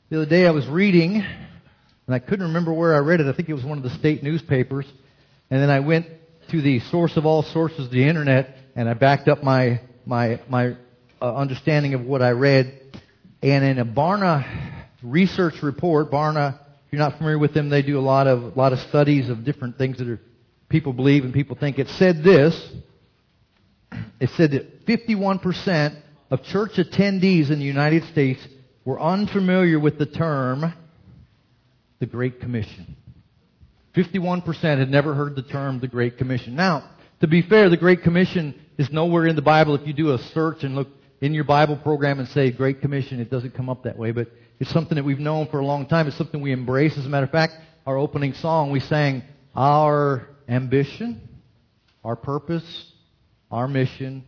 The other day I was reading, and I couldn't remember where I read it. I think it was one of the state newspapers. And then I went to the source of all sources, the internet, and I backed up my understanding of what I read. And in a Barna research report, Barna, if you're not familiar with them, they do a lot of studies of different things that people believe and people think. It said this. It said that 51% of church attendees in the United States were unfamiliar with the term, the Great Commission. 51% had never heard the term, the Great Commission. Now, to be fair, the Great Commission is nowhere in the Bible. If you do a search and look in your Bible program and say Great Commission, it doesn't come up that way. But it's something that we've known for a long time. It's something we embrace. As a matter of fact, our opening song, we sang our ambition, our purpose, our mission.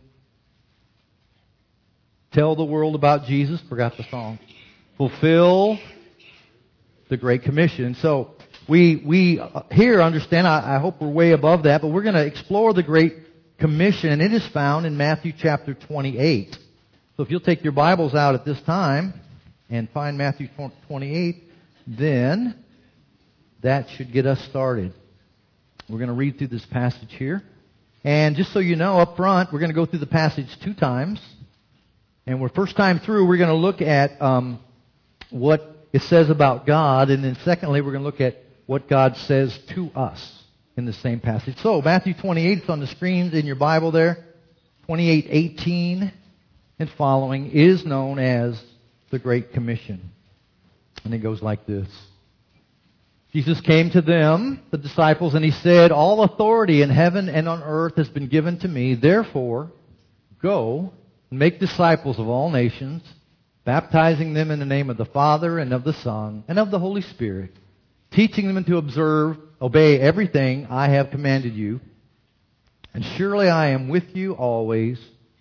Tell the world about Jesus. Forgot the song. Fulfill the Great Commission. So we here understand, I hope we're way above that, but we're going to explore the Great Commission, and it is found in Matthew chapter 28. So if you'll take your Bibles out at this time and find Matthew 28, then that should get us started. We're going to read through this passage here. And just so you know, up front, we're going to go through the passage 2 times. And first time through, we're going to look at what it says about God. And then secondly, we're going to look at what God says to us in the same passage. So, Matthew 28, it's on the screens in your Bible there. 28:18 and following is known as the Great Commission. And it goes like this. Jesus came to them, the disciples, and He said, "All authority in heaven and on earth has been given to me. Therefore, go and make disciples of all nations, baptizing them in the name of the Father and of the Son and of the Holy Spirit, teaching them to obey everything I have commanded you. And surely I am with you always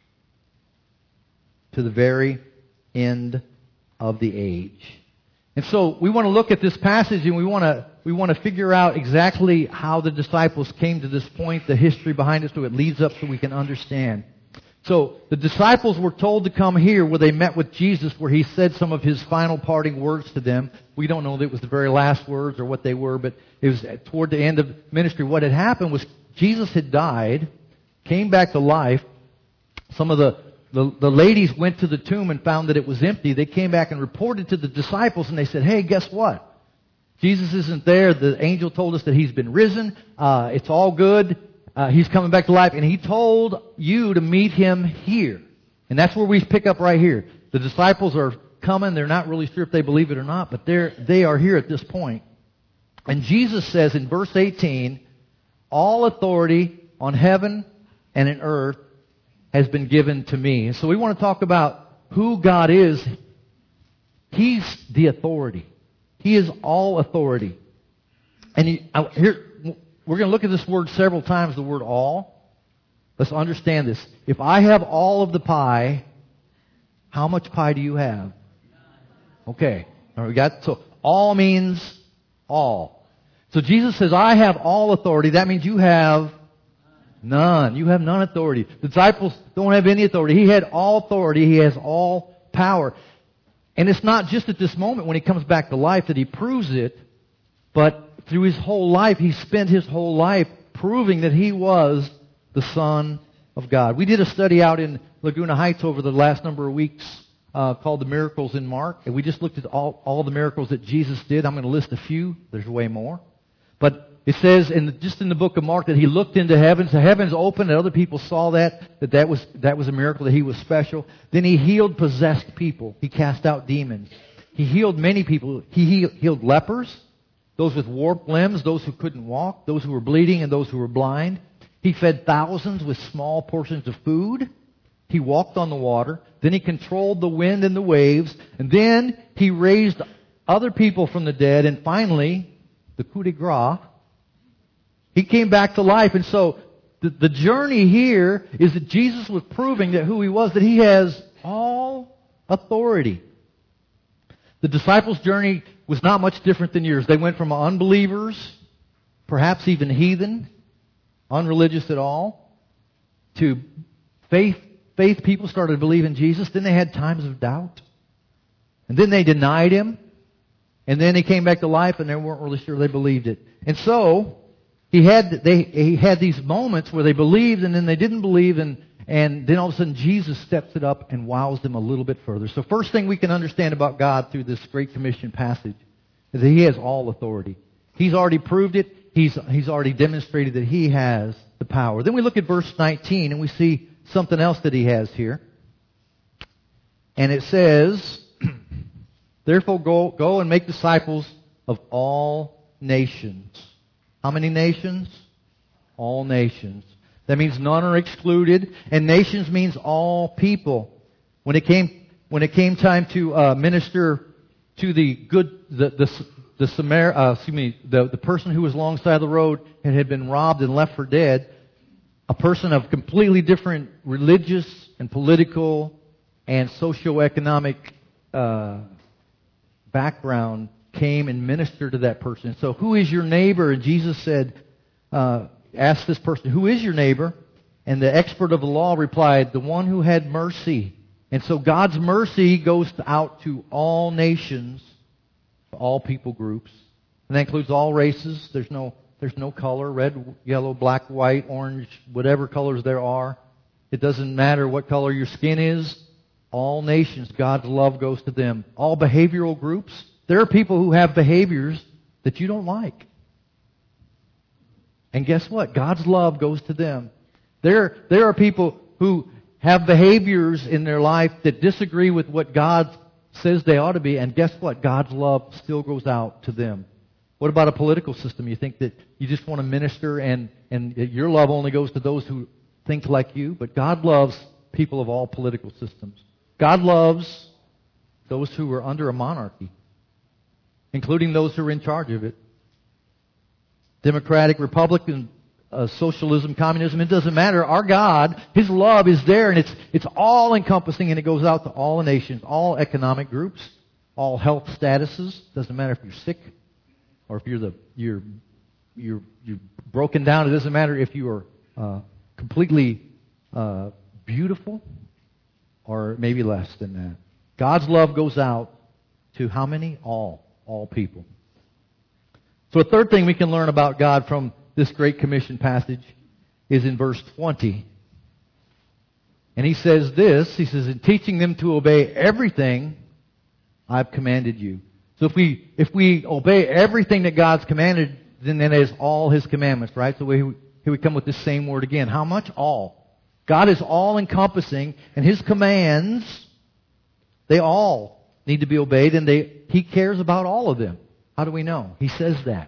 to the very end of the age." And so we want to look at this passage, and we want to figure out exactly how the disciples came to this point, the history behind it, so it leads up so we can understand. So the disciples were told to come here where they met with Jesus, where He said some of His final parting words to them. We don't know that it was the very last words or what they were, but it was toward the end of ministry. What had happened was Jesus had died, came back to life. Some of the ladies went to the tomb and found that it was empty. They came back and reported to the disciples, and they said, "Hey, guess what? Jesus isn't there. The angel told us that He's been risen. It's all good. He's coming back to life, and He told you to meet Him here." And that's where we pick up right here. The disciples are coming. They're not really sure if they believe it or not, but they are here at this point. And Jesus says in verse 18, "All authority on heaven and in earth has been given to me." And so we want to talk about who God is. He's the authority. He is all authority. And here, we're going to look at this word several times, the word all. Let's understand this. If I have all of the pie, how much pie do you have? Okay. All right, so all means all. So Jesus says, "I have all authority." That means you have none. You have none authority. The disciples don't have any authority. He had all authority. He has all power. And it's not just at this moment when He comes back to life that He proves it, but through His whole life, He spent His whole life proving that He was the Son of God. We did a study out in Laguna Heights over the last number of weeks called The Miracles in Mark. And we just looked at all the miracles that Jesus did. I'm going to list a few. There's way more. But it says just in the book of Mark that He looked into heaven. The heavens opened and other people saw that was a miracle, that He was special. Then He healed possessed people. He cast out demons. He healed many people. He healed lepers, those with warped limbs, those who couldn't walk, those who were bleeding, and those who were blind. He fed thousands with small portions of food. He walked on the water. Then He controlled the wind and the waves. And then He raised other people from the dead. And finally, the coup de grace, He came back to life. And so the journey here is that Jesus was proving that who He was, that He has all authority. The disciples' journey was not much different than yours. They went from unbelievers, perhaps even heathen, unreligious at all, to faith people started to believe in Jesus. Then they had times of doubt. And then they denied Him. And then he came back to life, and they weren't really sure they believed it. And so he had these moments where they believed, and then they didn't believe, and then all of a sudden Jesus steps it up and wows them a little bit further. So first thing we can understand about God through this Great Commission passage is that He has all authority. He's already proved it. He's already demonstrated that He has the power. Then we look at verse 19, and we see something else that He has here. And it says, therefore go and make disciples of all nations. How many nations? All nations. That means none are excluded, and nations means all people. When it came time to minister to the person who was alongside the road and had been robbed and left for dead, a person of completely different religious and political and socioeconomic background came and ministered to that person. So, who is your neighbor? And Jesus said, asked this person, who is your neighbor? And the expert of the law replied, the one who had mercy. And so God's mercy goes out to all nations, to all people groups. And that includes all races. There's no color, red, yellow, black, white, orange, whatever colors there are. It doesn't matter what color your skin is. All nations, God's love goes to them. All behavioral groups. There are people who have behaviors that you don't like. And guess what? God's love goes to them. There are people who have behaviors in their life that disagree with what God says they ought to be, and guess what? God's love still goes out to them. What about a political system? You think that you just want to minister and your love only goes to those who think like you? But God loves people of all political systems. God loves those who are under a monarchy, including those who are in charge of it. Democratic, Republican, socialism, communism, it doesn't matter. Our God, His love is there, and it's all-encompassing, and it goes out to all nations, all economic groups, all health statuses. Doesn't matter if you're sick or if you're broken down. It doesn't matter if you are completely beautiful or maybe less than that. God's love goes out to how many? All people. So a third thing we can learn about God from this Great Commission passage is in verse 20. And He says this, He says, in teaching them to obey everything I've commanded you. So if we obey everything that God's commanded, then that is all His commandments, right? So here we come with this same word again. How much? All. God is all-encompassing, and His commands, they all need to be obeyed, and He cares about all of them. How do we know? He says that.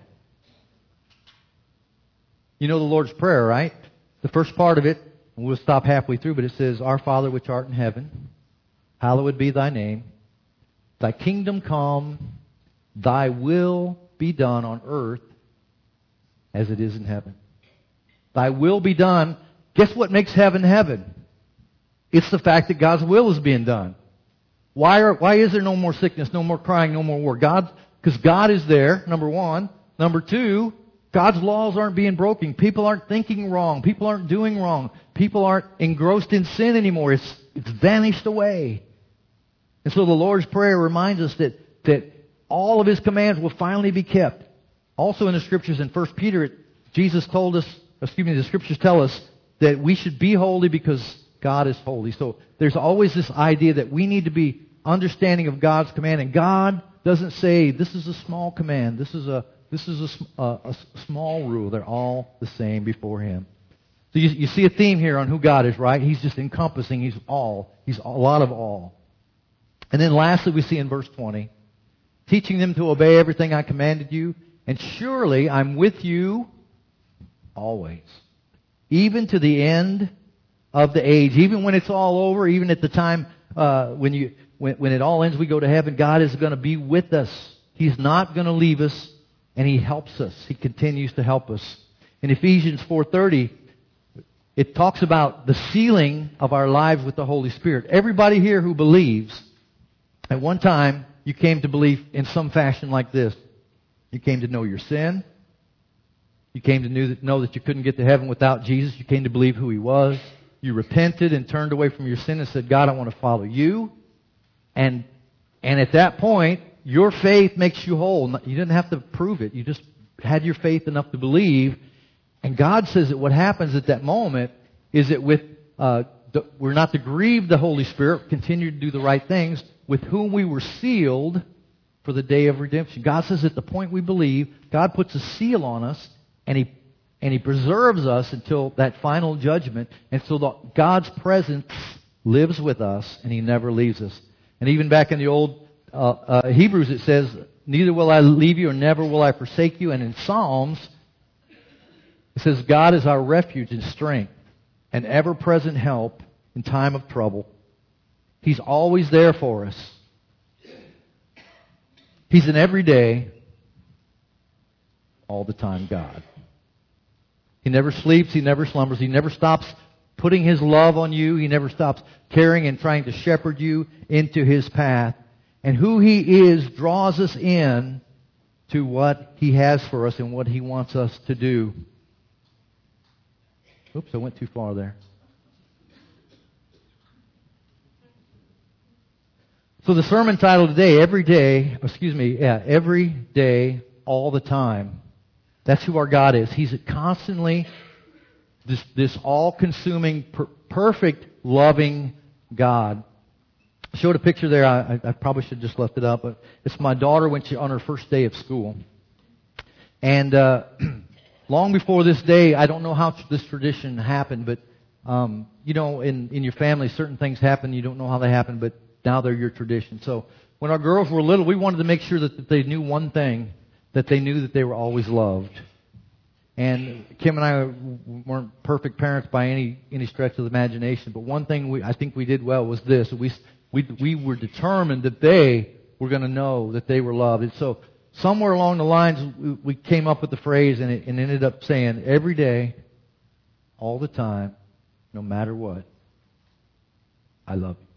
You know the Lord's Prayer, right? The first part of it, and we'll stop halfway through, but it says, Our Father which art in heaven, hallowed be Thy name. Thy kingdom come, Thy will be done on earth as it is in heaven. Thy will be done. Guess what makes heaven heaven? It's the fact that God's will is being done. Why is there no more sickness, no more crying, no more war? Because God is there, number one. Number two, God's laws aren't being broken. People aren't thinking wrong. People aren't doing wrong. People aren't engrossed in sin anymore. It's vanished away. And so the Lord's Prayer reminds us that all of His commands will finally be kept. Also in the Scriptures in 1 Peter, the Scriptures tell us that we should be holy because God is holy. So there's always this idea that we need to be understanding of God's command. And God doesn't say, this is a small command. This is a small rule. They're all the same before Him. So you see a theme here on who God is, right? He's just encompassing. He's all. He's a lot of all. And then lastly, we see in verse 20, teaching them to obey everything I commanded you, and surely I'm with you always, even to the end of the age. Even when it's all over, even at the time when it all ends, we go to heaven, God is going to be with us. He's not going to leave us, and He helps us. He continues to help us. In Ephesians 4:30, it talks about the sealing of our lives with the Holy Spirit. Everybody here who believes, at one time, you came to believe in some fashion like this. You came to know your sin. You came to know that you couldn't get to heaven without Jesus. You came to believe who He was. You repented and turned away from your sin and said, God, I want to follow You. And at that point, your faith makes you whole. You didn't have to prove it. You just had your faith enough to believe. And God says that what happens at that moment is that we're not to grieve the Holy Spirit, continue to do the right things, with whom we were sealed for the day of redemption. God says at the point we believe, God puts a seal on us, and He preserves us until that final judgment. And so God's presence lives with us, and He never leaves us. And even back in the old Hebrews, it says, neither will I leave you, or never will I forsake you. And in Psalms, it says, God is our refuge and strength, an ever-present help in time of trouble. He's always there for us. He's an everyday, all the time God. He never sleeps. He never slumbers. He never stops putting His love on you. He never stops caring and trying to shepherd you into His path. And who He is draws us in to what He has for us and what He wants us to do. Oops, I went too far there. So the sermon title today, every day, all the time. That's who our God is. He's constantly this all-consuming, perfect, loving God. I showed a picture there. I probably should have just left it up, but it's my daughter on her first day of school. And long before this day, I don't know how this tradition happened, but in your family, certain things happen. You don't know how they happen, but now they're your tradition. So when our girls were little, we wanted to make sure that they knew one thing, that they knew that they were always loved. And Kim and I weren't perfect parents by any stretch of the imagination, but one thing I think we did well was this: we were determined that they were going to know that they were loved. And so somewhere along the lines, we came up with the phrase, and it ended up saying, every day, all the time, no matter what, I love you.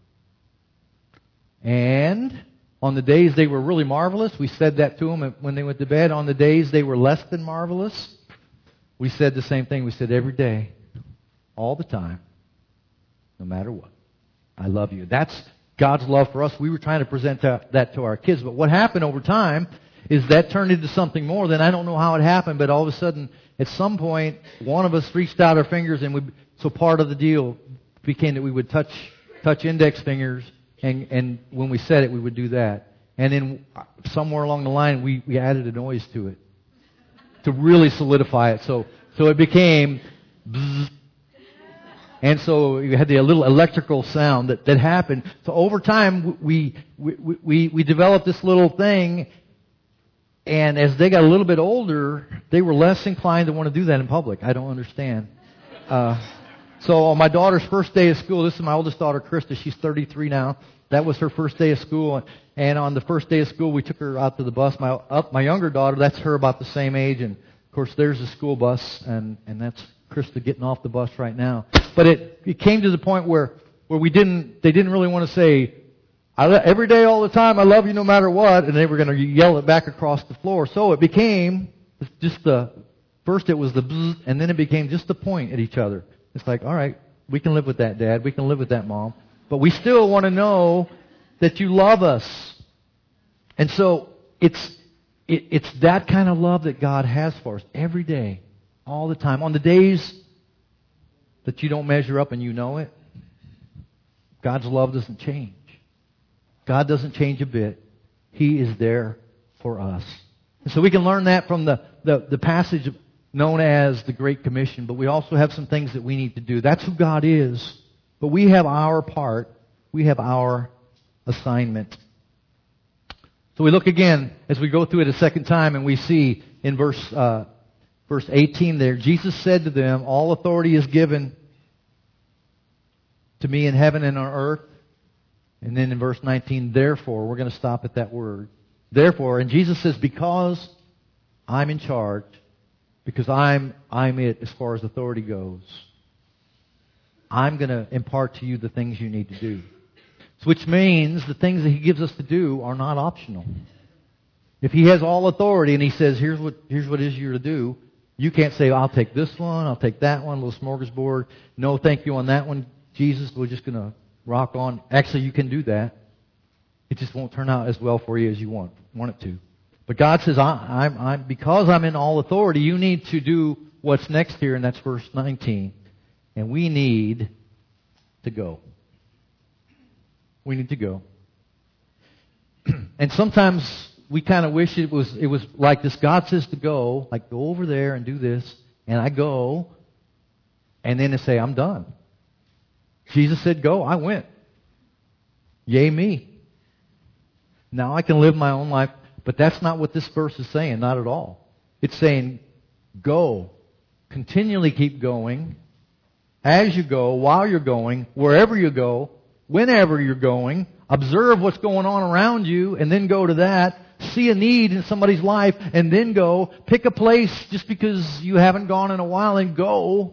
And on the days they were really marvelous, we said that to them when they went to bed. On the days they were less than marvelous, we said the same thing. We said every day, all the time, no matter what, I love you. That's God's love for us. We were trying to present that to our kids. But what happened over time is that turned into something more. Then I don't know how it happened, but all of a sudden, at some point, one of us reached out our fingers, and so part of the deal became that we would touch index fingers, and when we said it, we would do that. And then somewhere along the line, we added a noise to it to really solidify it. So it became bzzz. And so you had the little electrical sound that happened. So over time, we developed this little thing, and as they got a little bit older, they were less inclined to want to do that in public. I don't understand. So on my daughter's first day of school, this is my oldest daughter, Krista. She's 33 now. That was her first day of school. And on the first day of school, we took her out to the bus. My younger daughter, that's her about the same age. And, of course, there's the school bus, and that's Krista getting off the bus right now. But it came to the point where they didn't really want to say, every day, all the time, I love you no matter what, and they were going to yell it back across the floor. So it became first it was the bzz, and then it became just the point at each other. It's like, all right, we can live with that, Dad. We can live with that, Mom. But we still want to know that you love us. And so it's that kind of love that God has for us every day, all the time. On the days that you don't measure up and you know it, God's love doesn't change. God doesn't change a bit. He is there for us. And so we can learn that from the passage known as the Great Commission, but we also have some things that we need to do. That's who God is. But we have our part. We have our assignment. So we look again as we go through it a second time, and we see in verse 18 there, Jesus said to them, all authority is given to me in heaven and on earth. And then in verse 19, therefore, we're going to stop at that word. Therefore, and Jesus says, because I'm in charge, because I'm it as far as authority goes, I'm going to impart to you the things you need to do. Which means the things that He gives us to do are not optional. If He has all authority and He says, here's what it is you're to do, you can't say, I'll take this one, I'll take that one, a little smorgasbord. No, thank you on that one, Jesus. We're just going to rock on. Actually, you can do that. It just won't turn out as well for you as you want it to. But God says, because I'm in all authority, you need to do what's next here, and that's verse 19. And we need to go. We need to go. And sometimes we kind of wish it was like this. God says to go, like go over there and do this, and I go, and then they say, I'm done. Jesus said go, I went. Yay me. Now I can live my own life. But that's not what this verse is saying, not at all. It's saying go. Continually keep going. As you go, while you're going, wherever you go, whenever you're going. Observe what's going on around you and then go to that. See a need in somebody's life and then go. Pick a place just because you haven't gone in a while and go.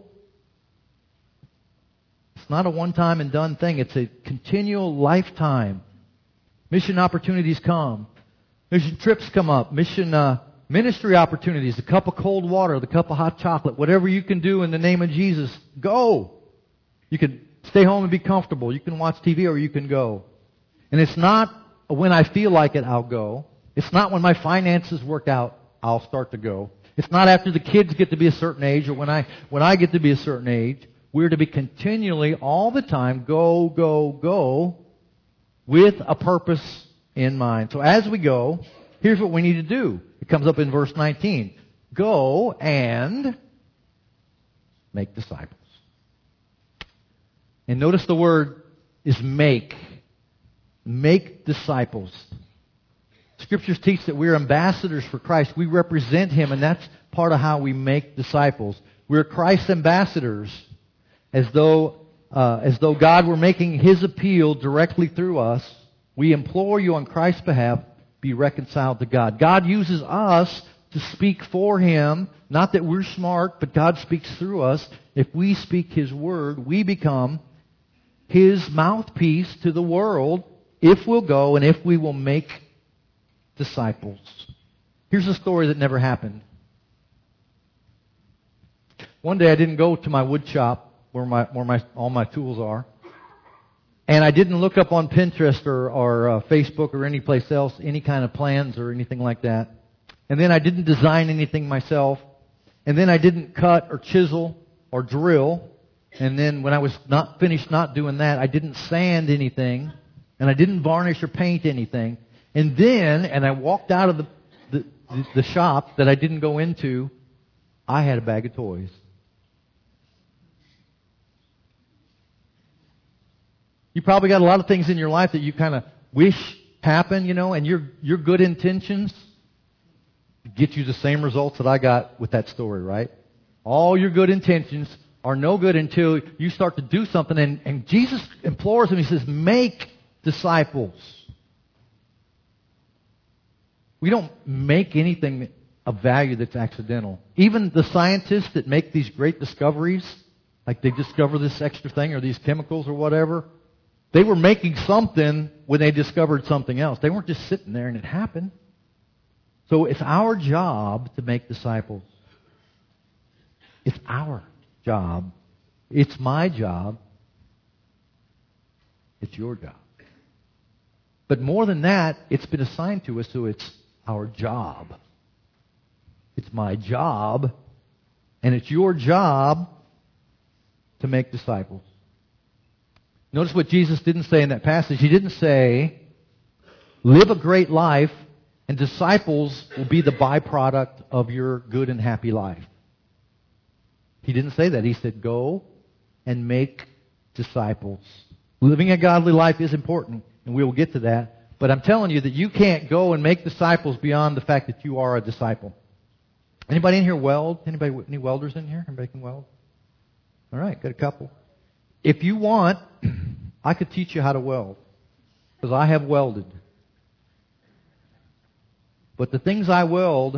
It's not a one-time and done thing. It's a continual lifetime. Mission opportunities come. Mission trips come up. Mission ministry opportunities. The cup of cold water, the cup of hot chocolate. Whatever you can do in the name of Jesus, go. You can stay home and be comfortable. You can watch TV or you can go. And it's not when I feel like it, I'll go. It's not when my finances work out, I'll start to go. It's not after the kids get to be a certain age or when I get to be a certain age. We're to be continually, all the time, go, go, go, with a purpose in mind. So as we go, here's what we need to do. It comes up in verse 19. Go and make disciples. And notice the word is make. Make disciples. Scriptures teach that we're ambassadors for Christ. We represent Him, and that's part of how we make disciples. We're Christ's ambassadors, as though God were making His appeal directly through us. We implore you on Christ's behalf, be reconciled to God. God uses us to speak for Him. Not that we're smart, but God speaks through us. If we speak His word, we become His mouthpiece to the world if we'll go and if we will make disciples. Here's a story that never happened. One day I didn't go to my wood shop where all my tools are. And I didn't look up on Pinterest or Facebook or any place else any kind of plans or anything like that. And then I didn't design anything myself. And then I didn't cut or chisel or drill. And then when I was not finished not doing that, I didn't sand anything. And I didn't varnish or paint anything. And then, I walked out of the shop that I didn't go into, I had a bag of toys. You probably got a lot of things in your life that you kind of wish happen, and your good intentions get you the same results that I got with that story, right? All your good intentions are no good until you start to do something, and Jesus implores him, He says, make disciples. We don't make anything of value that's accidental. Even the scientists that make these great discoveries, like they discover this extra thing or these chemicals or whatever, they were making something when they discovered something else. They weren't just sitting there and it happened. So it's our job to make disciples. It's our job. It's my job. It's your job. But more than that, it's been assigned to us, so it's our job. It's my job, and it's your job to make disciples. Notice what Jesus didn't say in that passage. He didn't say, live a great life, and disciples will be the byproduct of your good and happy life. He didn't say that. He said, go and make disciples. Living a godly life is important, and we will get to that. But I'm telling you that you can't go and make disciples beyond the fact that you are a disciple. Anybody in here weld? Any welders in here? Anybody can weld? All right, got a couple. If you want, I could teach you how to weld, because I have welded. But the things I welded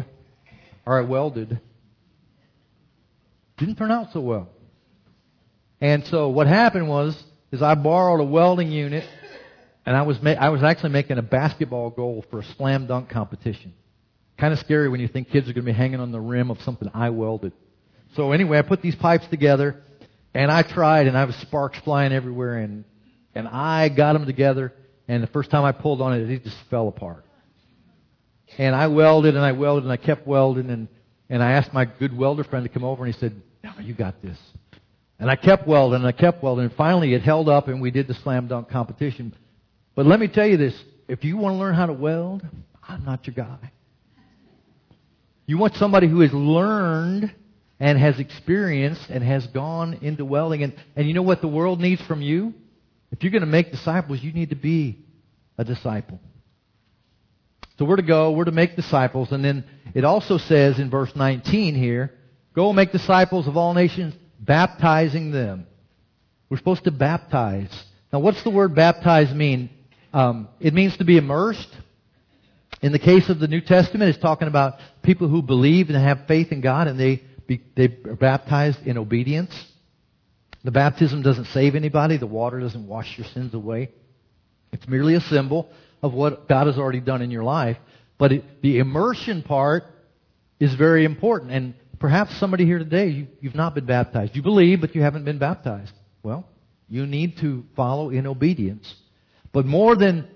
didn't turn out so well. And so what happened was I borrowed a welding unit, and I was actually making a basketball goal for a slam dunk competition. Kind of scary when you think kids are going to be hanging on the rim of something I welded. So anyway, I put these pipes together, and I tried, and I was sparks flying everywhere, and I got them together, And the first time I pulled on it, it just fell apart. And I welded and I welded and I kept welding, and I asked my good welder friend to come over, and he said, "No, you got this." And I kept welding and I kept welding, and finally it held up, and we did the slam dunk competition. But let me tell you this, if you want to learn how to weld, I'm not your guy. You want somebody who has learned and has experienced and has gone into welding. And you know what the world needs from you? If you're going to make disciples, you need to be a disciple. So we're to go, we're to make disciples. And then it also says in verse 19 here, go make disciples of all nations, baptizing them. We're supposed to baptize. Now what's the word baptize mean? It means to be immersed. In the case of the New Testament, it's talking about people who believe and have faith in God, and they are baptized in obedience. The baptism doesn't save anybody. The water doesn't wash your sins away. It's merely a symbol of what God has already done in your life. But the immersion part is very important. And perhaps somebody here today, you've not been baptized. You believe, but you haven't been baptized. Well, you need to follow in obedience. But more than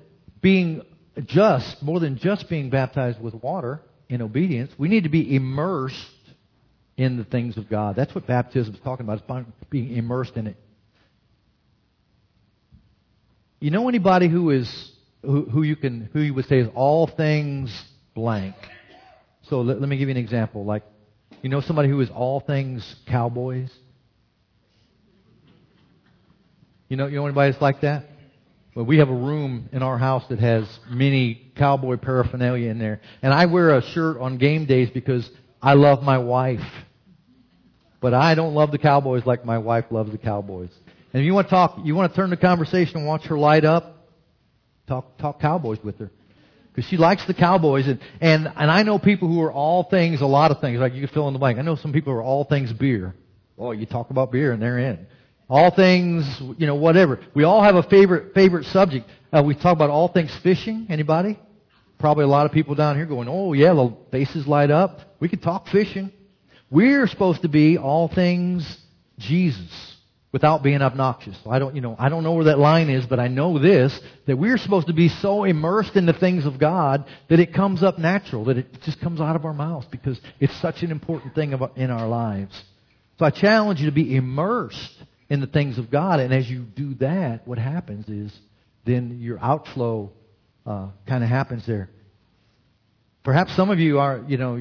just being baptized with water in obedience, we need to be immersed in the things of God. That's what baptism is talking about. It's being immersed in it. You know anybody who you would say is all things blank? So let me give you an example. Like, you know somebody who is all things cowboys? You know anybody that's like that? Well, we have a room in our house that has many cowboy paraphernalia in there. And I wear a shirt on game days because I love my wife. But I don't love the Cowboys like my wife loves the Cowboys. And if you want to turn the conversation and watch her light up, talk Cowboys with her. Because she likes the Cowboys. And I know people who are all things, a lot of things, like you could fill in the blank. I know some people who are all things beer. Oh, you talk about beer and they're in. All things, whatever. We all have a favorite subject. We talk about all things fishing. Anybody? Probably a lot of people down here going, oh yeah, the faces light up. We could talk fishing. We're supposed to be all things Jesus without being obnoxious. So I don't know where that line is, but I know this, that we're supposed to be so immersed in the things of God that it comes up natural, that it just comes out of our mouths because it's such an important thing in our lives. So I challenge you to be immersed in the things of God, and as you do that, what happens is then your outflow kind of happens there. Perhaps some of you are,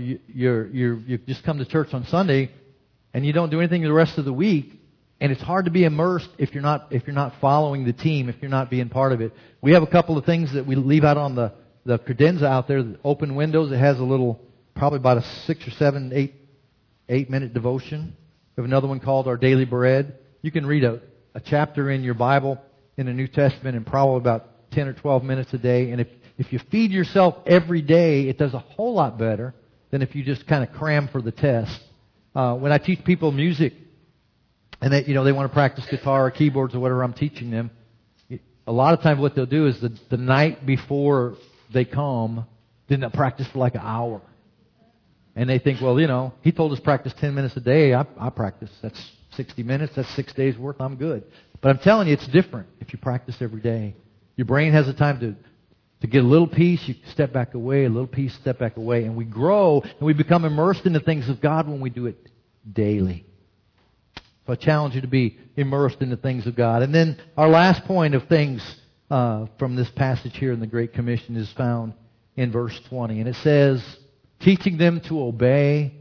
you just come to church on Sunday and you don't do anything the rest of the week, and it's hard to be immersed if you're not following the team, if you're not being part of it. We have a couple of things that we leave out on the credenza out there, the open windows. It has a little, probably about a 6 or 7, 8 minute devotion. We have another one called Our Daily Bread. You can read a chapter in your Bible in the New Testament in probably about 10 or 12 minutes a day. And if you feed yourself every day, it does a whole lot better than if you just kind of cram for the test. When I teach people music, and they want to practice guitar or keyboards or whatever I'm teaching them, a lot of times what they'll do is the night before they come, then they'll practice for like an hour. And they think, well, he told us practice 10 minutes a day. I practice. That's 60 minutes. That's 6 days worth. I'm good. But I'm telling you, it's different if you practice every day. Your brain has the time to get a little piece. You step back away, a little piece, step back away. And we grow and we become immersed in the things of God when we do it daily. So I challenge you to be immersed in the things of God. And then our last point of things from this passage here in the Great Commission is found in verse 20. And it says, teaching them to obey.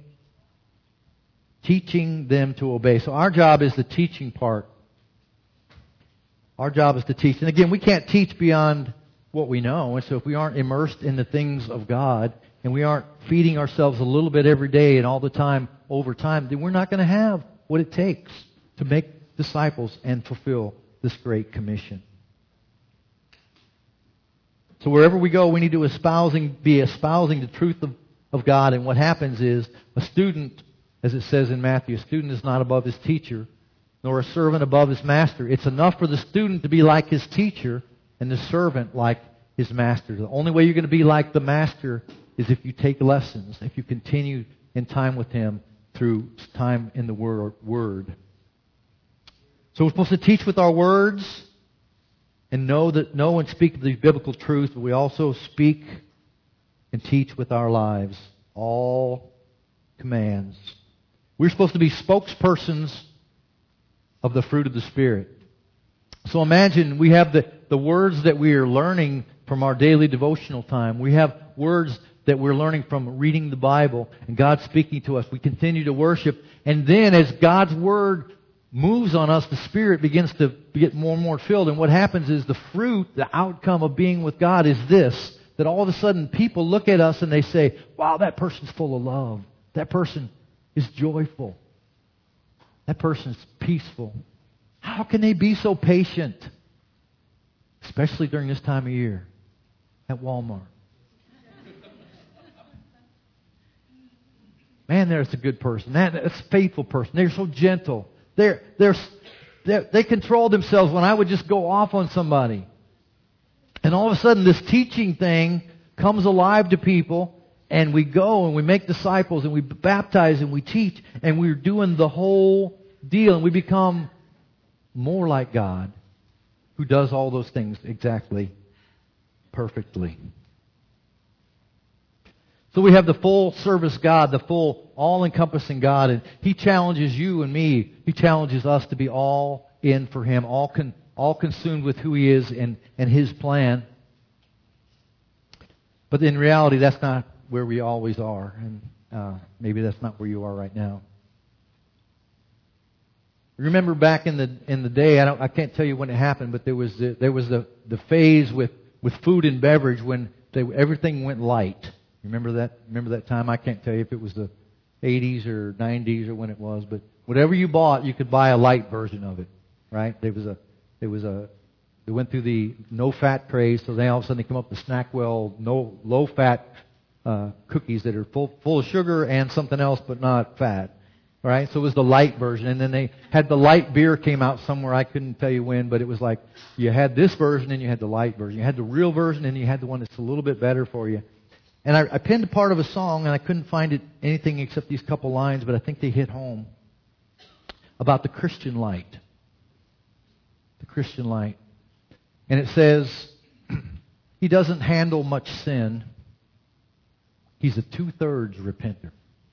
Teaching them to obey. So our job is the teaching part. Our job is to teach. And again, we can't teach beyond what we know. And so if we aren't immersed in the things of God, and we aren't feeding ourselves a little bit every day and all the time over time, then we're not going to have what it takes to make disciples and fulfill this Great Commission. So wherever we go, we need to be espousing the truth of God. And what happens is a student, as it says in Matthew, a student is not above his teacher, nor a servant above his master. It's enough for the student to be like his teacher and the servant like his master. The only way you're going to be like the master is if you take lessons, if you continue in time with him through time in the Word. So we're supposed to teach with our words. and know and speak these biblical truths, but we also speak and teach with our lives all commands. We're supposed to be spokespersons of the fruit of the Spirit. So imagine we have the words that we are learning from our daily devotional time. We have words that we're learning from reading the Bible and God speaking to us. We continue to worship. And then as God's Word moves on us, the Spirit begins to get more and more filled. And what happens is the fruit, the outcome of being with God is this, that all of a sudden people look at us and they say, wow, that person's full of love. That person is joyful. That person's peaceful. How can they be so patient? Especially during this time of year at Walmart. Man, there's a good person. Man, that's a faithful person. They're so gentle. They control themselves when I would just go off on somebody. And all of a sudden this teaching thing comes alive to people, and we go and we make disciples and we baptize and we teach, and we're doing the whole deal, and we become more like God, who does all those things exactly perfectly. So we have the full service God, the full all-encompassing God, and He challenges you and me. He challenges us to be all in for Him, all consumed with who He is and His plan. But in reality, that's not where we always are, and maybe that's not where you are right now. Remember back in the day, I can't tell you when it happened, but there was the phase with food and beverage when everything went light. Remember that time? I can't tell you if it was the 80s or 90s or when it was, but whatever you bought, you could buy a light version of it, right? They went through the no-fat craze, so then all of a sudden they come up with Snackwell low-fat cookies that are full of sugar and something else, but not fat. Right? So it was the light version. And then they had the light beer came out somewhere. I couldn't tell you when, but it was like you had this version and you had the light version. You had the real version and you had the one that's a little bit better for you. And I pinned a part of a song and I couldn't find anything except these couple lines, but I think they hit home. About the Christian light. The Christian light. And it says, He doesn't handle much sin. He's a 2/3 repenter.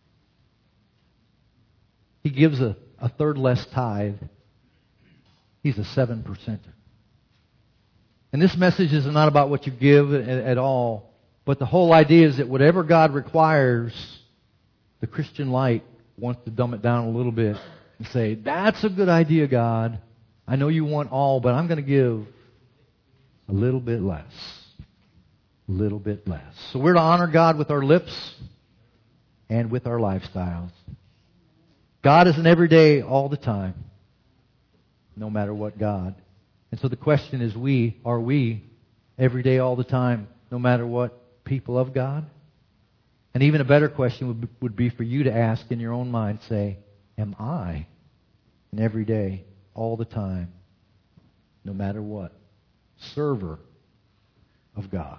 He gives a third less tithe. He's a 7%er. And this message is not about what you give at all, but the whole idea is that whatever God requires, the Christian light wants to dumb it down a little bit and say, that's a good idea, God. I know you want all, but I'm going to give a little bit less. A little bit less. So we're to honor God with our lips and with our lifestyles. God is an everyday, all the time, no matter what God. And so the question is, are we every day, all the time, no matter what, people of God? And even a better question would be for you to ask in your own mind, say, am I an every day, all the time, no matter what, server of God?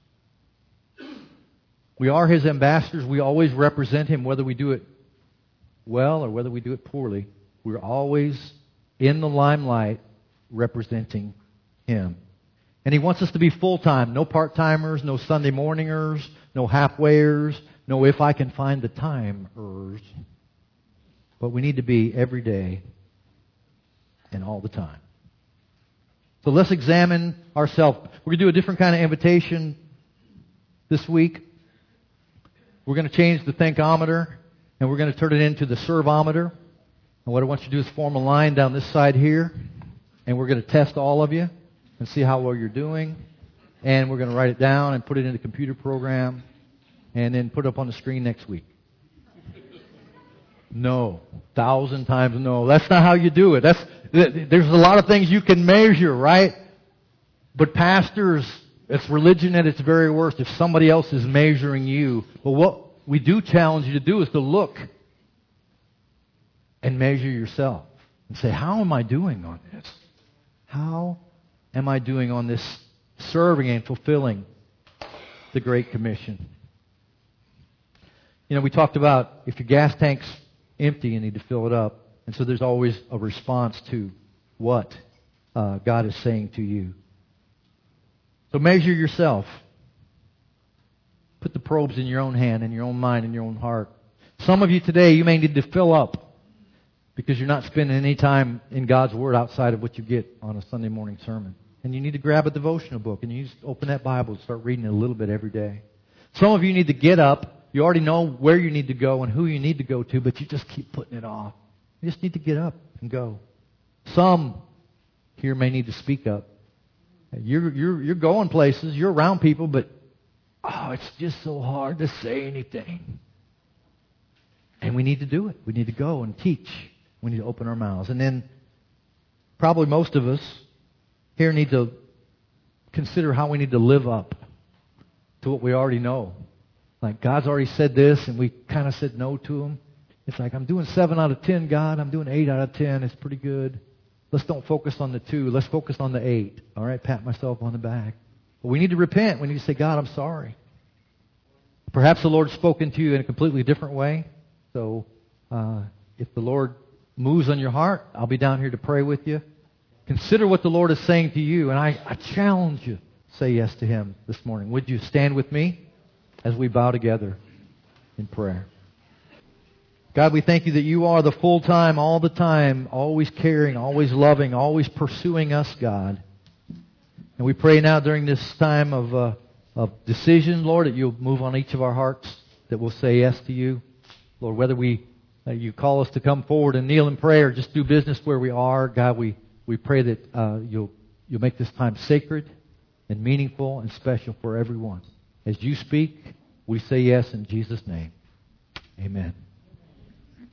We are His ambassadors. We always represent Him, whether we do it well or whether we do it poorly. We're always in the limelight representing Him. And He wants us to be full-time. No part-timers, no Sunday morningers, no halfwayers, no if I can find the timers. But we need to be every day and all the time. So let's examine ourselves. We're going to do a different kind of invitation this week. We're going to change the thankometer, and we're going to turn it into the servometer. And what I want you to do is form a line down this side here, and we're going to test all of you and see how well you're doing. And we're going to write it down and put it in the computer program, and then put it up on the screen next week. No. 1,000 times no. That's not how you do it. There's a lot of things you can measure, right? But pastors, it's religion at its very worst if somebody else is measuring you. But what we do challenge you to do is to look and measure yourself and say, how am I doing on this? How am I doing on this serving and fulfilling the Great Commission? You know, we talked about if your gas tank's empty, you need to fill it up. And so there's always a response to what God is saying to you. So measure yourself. Put the probes in your own hand, in your own mind, in your own heart. Some of you today, you may need to fill up because you're not spending any time in God's Word outside of what you get on a Sunday morning sermon. And you need to grab a devotional book and you just open that Bible and start reading it a little bit every day. Some of you need to get up. You already know where you need to go and who you need to go to, but you just keep putting it off. You just need to get up and go. Some here may need to speak up. You're going places, you're around people, but it's just so hard to say anything. And we need to do it. We need to go and teach. We need to open our mouths. And then probably most of us here need to consider how we need to live up to what we already know. Like God's already said this and we kind of said no to Him. It's like, I'm doing 7 out of 10, God. I'm doing 8 out of 10. It's pretty good. Let's don't focus on the 2. Let's focus on the 8. All right, pat myself on the back. But we need to repent. We need to say, God, I'm sorry. Perhaps the Lord's spoken to you in a completely different way. So if the Lord moves on your heart, I'll be down here to pray with you. Consider what the Lord is saying to you. And I challenge you, say yes to Him this morning. Would you stand with me as we bow together in prayer? God, we thank you that you are the full-time, all the time, always caring, always loving, always pursuing us, God. And we pray now during this time of decision, Lord, that you'll move on each of our hearts, that we'll say yes to you. Lord, whether you call us to come forward and kneel in prayer or just do business where we are, God, we pray that you'll make this time sacred and meaningful and special for everyone. As you speak, we say yes in Jesus' name. Amen.